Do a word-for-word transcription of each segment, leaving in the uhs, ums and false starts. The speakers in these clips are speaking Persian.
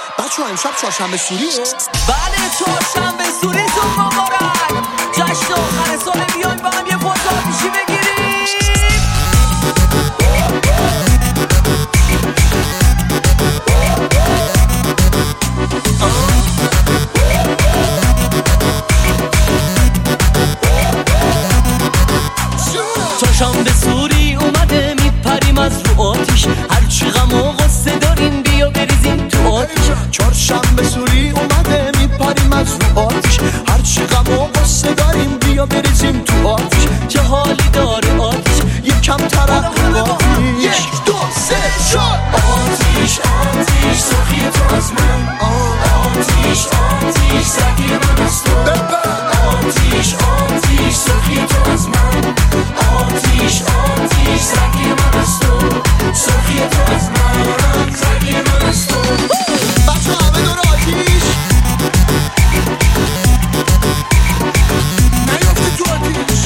بچه‌ها امشب چهارشنبه سوریه؟ بله چهارشنبه سوریتون مبارک. جشن آخر سال بیاین با هم یه فوتو آتیشی بگیریم. چهارشنبه سوری اومده میپریم از رو آتیش، هرچی غم و غصه داریم بیا بریزیم تو آتیش. چهارشنبه سوری اومده میپریم از رو آتیش، هرچی غم و غصه داریم بیا بریزیم تو آتیش. چه حالی داره آتیش، یکم ترقی آتیش. یک دو سه چهار. آتیش آتیش سخی تو از من، آتیش آتیش سگی من از تو. آتیش آتیش سخی تو از من، آتیش آتیش سگی من از تو. سخی تو از من، سگی من از تو. بچه همه دور آتیش نیافتی تو آتیش.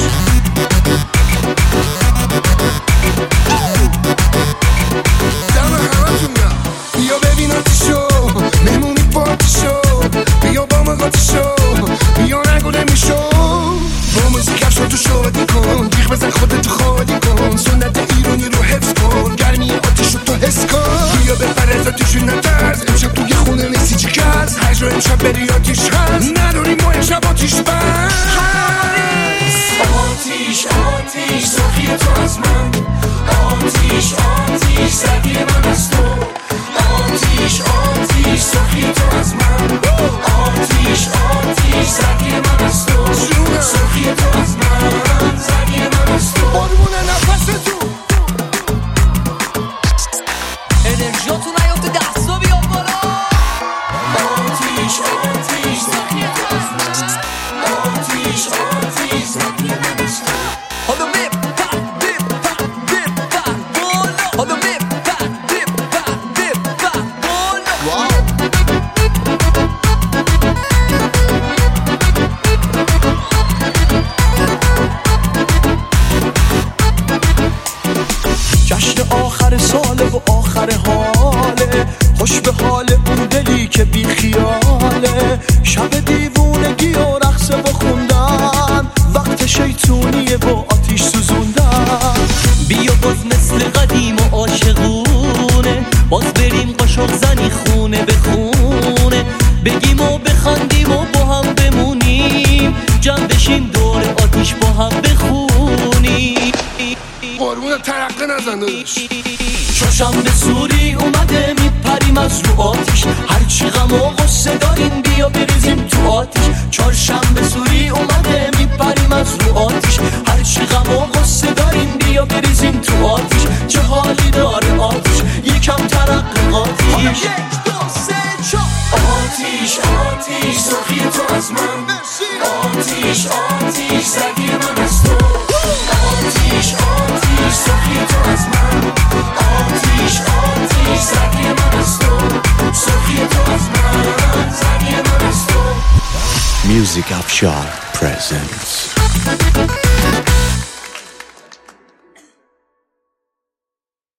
دم همه تون گم بیا ببین آتیشو، مهمونی پارتیشو، بیا با ما قاتیشو، بیا نگو نمیشو. با موزیک افشار تو شادی کن، جیغ بزن خودتو خالی کن، سنت ایرانی رو حفظ کن، گرمی آتیشو تو حس کن. بیا بپر از آتیشو نترس، امشب توی خونه نیستی چی کرد، هر جا امشب بری آتیش هست، نداریم ما امشب آتیش بس. آتیش آتیش سخی تو از من، آتیش آتیش سگی من از تو. آتیش آتیش سخی تو از من، آتیش آتیش سگی من از تو. سخی تو از من، سگی من از تو. قربون نفس تو انرژیاتون نیافته دستا بیا بالا. آتیش آتیش سخی تو از من، آتیش آتیش سگی من از تو. حالا بپر بپر بپر بالا، حالا بپر بپر بپر بالا. جشن آخر ساله و آخر حاله، خوش به حال اون دلی که بی خیاله. شب دیوونگی و رقص و خوندن، وقت شیطونیه و آتیش سوزوندن. بیا باز مثل قدیم و عاشقونه، باز بریم قاشق زنی خونه به خونه، بگیم و بخندیم و با هم بمونیم، جمع بشیم دور آتیش با هم بخونیم. قربون ترقه نزن داداش. چهارشنبه سوری اومده میپریم از رو آتیش، هرچی غم و غصه داریم بیا بریزیم تو آتیش. چهارشنبه سوری اومده میپریم از رو آتیش، هرچی غم و غصه داریم بیا بریزیم تو آتیش. چه حالی داره آتیش، یکم ترقی آتیش. یک دو سه چهار. آتیش آتیش سخی تو از من، آتیش آتیش سگی من از تو. آتیش آتیش سخی تو از من، آتیش آتیش سگی من از تو. سخی تو از من، سگی من از تو. Music Afshar presents